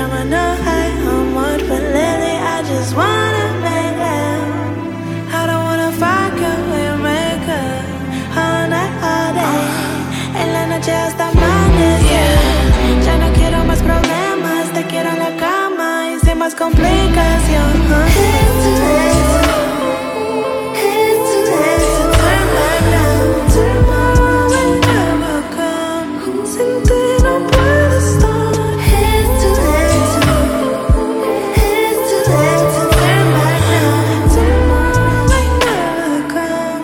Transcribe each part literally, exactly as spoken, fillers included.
drama, no high, amor, but lately I just wanna make love. I don't wanna fuck you with makeup all night, all day. En la noche hasta amanecer. Ya no quiero más problemas, te quiero en la cama y sin más complicación. It's too late. It's too late to turn back now. Tomorrow will never come. Sin ti no puedo estar. It's too late to, it's too late to turn back now. Tomorrow will never come.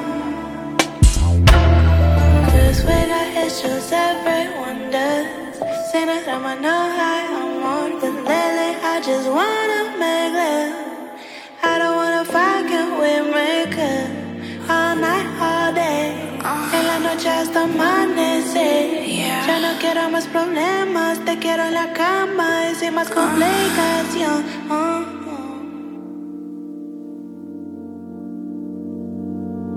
'Cause we got issues, everyone does. Say no drama, no high, amor, but lately I just wanna make love. I don't wanna fuck you with makeup all night, all day. En la noche hasta amanecer. Ya no quiero más problemas, te quiero en la cama y sin más complicación. Uh, uh.